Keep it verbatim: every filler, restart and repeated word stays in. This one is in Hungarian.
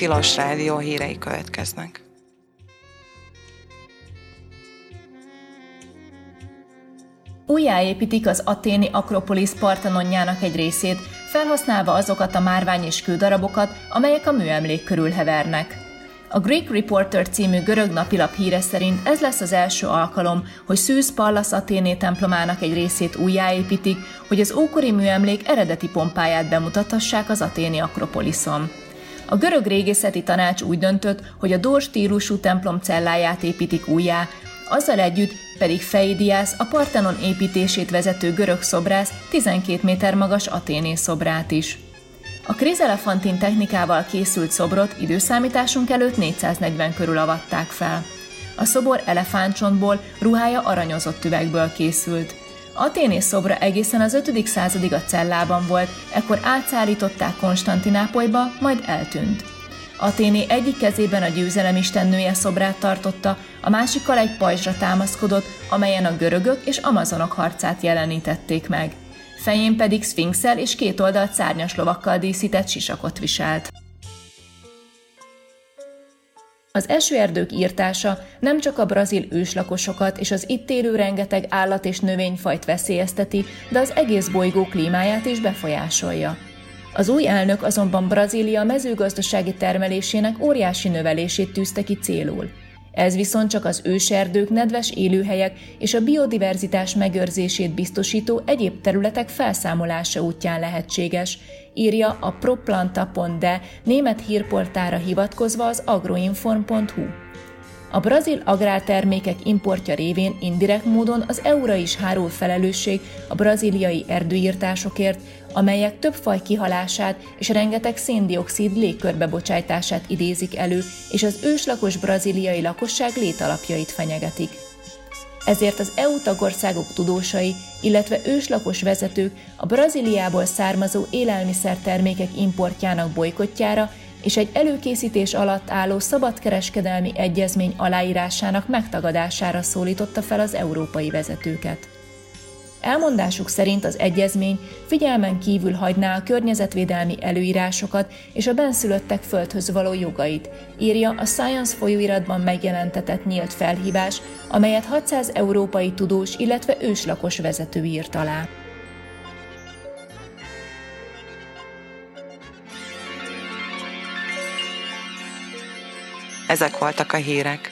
Tilos Rádió hírei következnek. Újjáépítik az athéni Akropolisz Partenonjának egy részét, felhasználva azokat a márvány és kődarabokat, amelyek a műemlék körül hevernek. A Greek Reporter című görög napilap híre szerint ez lesz az első alkalom, hogy Zeus Pallas Athéné templomának egy részét újjáépítik, hogy az ókori műemlék eredeti pompáját bemutathassák az athéni Akropoliszon. A görög régészeti tanács úgy döntött, hogy a dór stílusú templom celláját építik újjá, azzal együtt pedig Pheidias, a Parthenon építését vezető görög szobrász tizenkét méter magas athéné szobrát is. A krizelefantin technikával készült szobrot időszámításunk előtt négyszáznegyven körül avatták fel. A szobor elefántcsontból, ruhája aranyozott üvegből készült. Athéné szobra egészen az ötödik századig a cellában volt, ekkor átszállították Konstantinápolyba, majd eltűnt. Athéné egyik kezében a győzelem istennője szobrát tartotta, a másikkal egy pajzsra támaszkodott, amelyen a görögök és amazonok harcát jelenítették meg. Fején pedig szfinxel és két oldalt szárnyas lovakkal díszített sisakot viselt. Az esőerdők írtása nem csak a brazil őslakosokat és az itt élő rengeteg állat- és növényfajt veszélyezteti, de az egész bolygó klímáját is befolyásolja. Az új elnök azonban Brazília mezőgazdasági termelésének óriási növelését tűzte ki célul. Ez viszont csak az őserdők, nedves élőhelyek és a biodiverzitás megőrzését biztosító egyéb területek felszámolása útján lehetséges, írja a proplanta pont de német hírportára hivatkozva az agroinform pont hu. A brazil agrártermékek importja révén indirekt módon az é u-ra is hárul felelősség a brazíliai erdőirtásokért, amelyek több faj kihalását és rengeteg szén-dioxid légkörbe bocsájtását idézik elő, és az őslakos brazíliai lakosság létalapjait fenyegetik. Ezért az é u tagországok tudósai, illetve őslakos vezetők a Brazíliából származó élelmiszertermékek importjának bojkottjára és egy előkészítés alatt álló szabadkereskedelmi egyezmény aláírásának megtagadására szólította fel az európai vezetőket. Elmondásuk szerint az egyezmény figyelmen kívül hagyná a környezetvédelmi előírásokat és a bennszülöttek földhöz való jogait, írja a Science folyóiratban megjelentetett nyílt felhívás, amelyet hatszáz európai tudós, illetve őslakos vezető írt alá. Ezek voltak a hírek.